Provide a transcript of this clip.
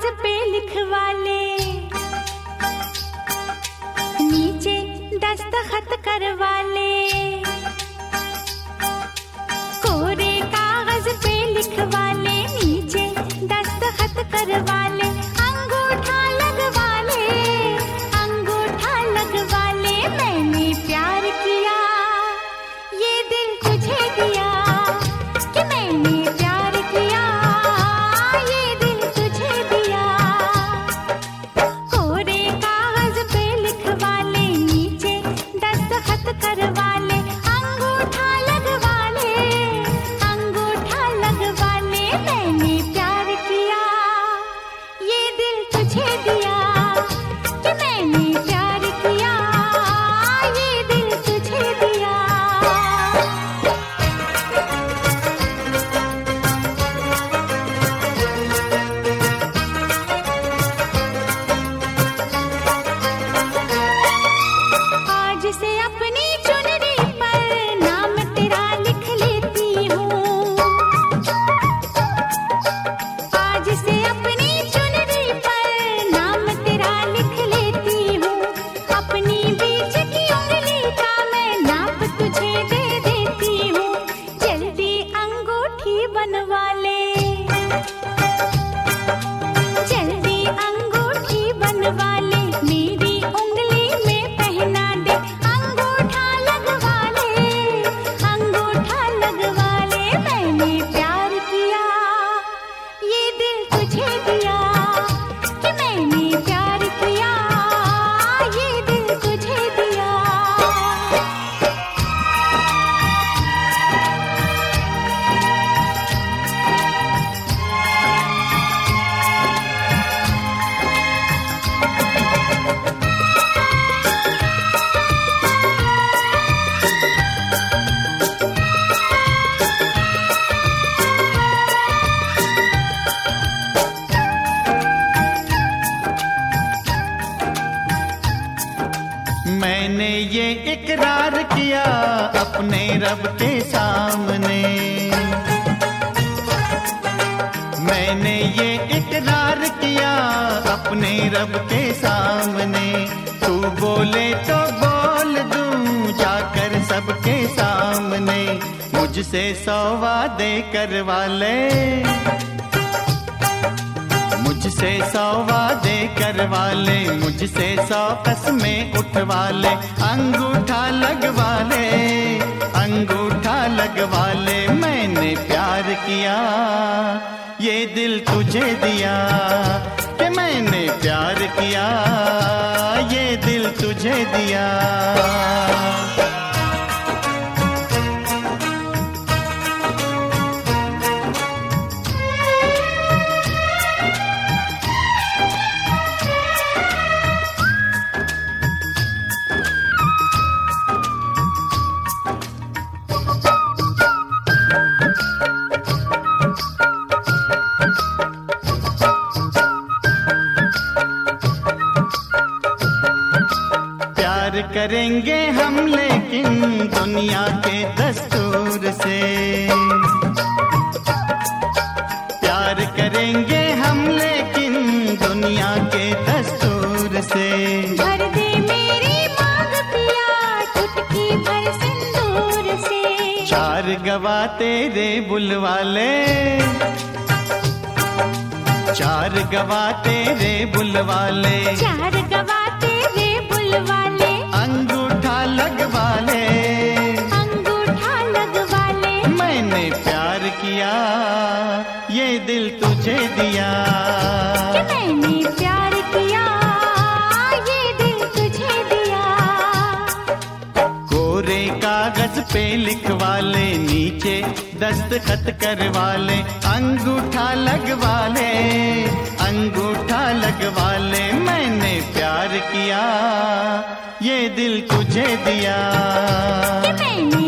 कागज पे लिखवा ले, नीचे दस्तखत करवा ले। कोरे कागज पे लिखवा ले, नीचे दस्तखत करवा ले। अंगूठा लगवा ले, अंगूठा लगवा ले। मैंने प्यार किया, ये दिल तुझे दिया, कि मैंने प्यार किया, ये दिल तुझे दिया। कोरे कागज पे लिखवा ले, नीचे दस्तखत करवा ले। अंगूठा लगवा ले, अंगूठा लगवा ले। मैंने प्यार किया, ये दिल तुझे दिया, कि मैंने प्यार किया, ये दिल तुझे दिया। आज से अपनी चुनरी पर नाम तेरा लिख लेती हूँ, आज से अपनी चुनरी पर नाम तेरा लिख लेती हूँ। अपनी बीच की उंगली का मैं नाप तुझे दे देती हूँ। जल्दी अंगूठी बनवा ले, जल्दी अंगूठी बनवा ले। मेरी उंगली में पहना दे। अंगूठा लगवा ले, अंगूठा लगवा ले। मैंने प्यार किया, ये दिल तुझे दिया, कि मैंने प्यार किया, ये दिल तुझे दिया। मैंने ये इकरार किया अपने रब के सामने, मैंने ये इकरार किया अपने रब के सामने। तू बोले तो बोल दूं जाकर सबके सामने। मुझसे 100 वादे करवा ले, मुझसे 100 वादे करवा ले। मुझसे 100 कसमें उठवा ले। अंगूठा लगवा ले, अंगूठा लगवा ले। मैंने प्यार किया, ये दिल तुझे दिया, कि मैंने प्यार किया, ये दिल तुझे दिया। प्यार करेंगे हम लेकिन दुनिया के दस्तूर से, प्यार करेंगे हम लेकिन दुनिया के दस्तूर से। भर दे मेरी मांग पिया, चुटकी भर सिंदूर से। 4 गवा तेरे बुलवा ले, 4 गवा तेरे बुलवा ले। 4 गवा तेरे बुलवा ले। अंगूठा लगवा ले, अंगूठा लगवा ले। मैंने प्यार किया, ये दिल तुझे दिया, कि मैंने प्यार किया, ये दिल तुझे दिया। कोरे कागज पे लिखवा ले, नीचे दस्तखत करवा ले। अंगूठा लगवा ले, अंगूठा लगवा ले। मैंने प्यार किया, ये दिल तुझे दिया, कि मैंने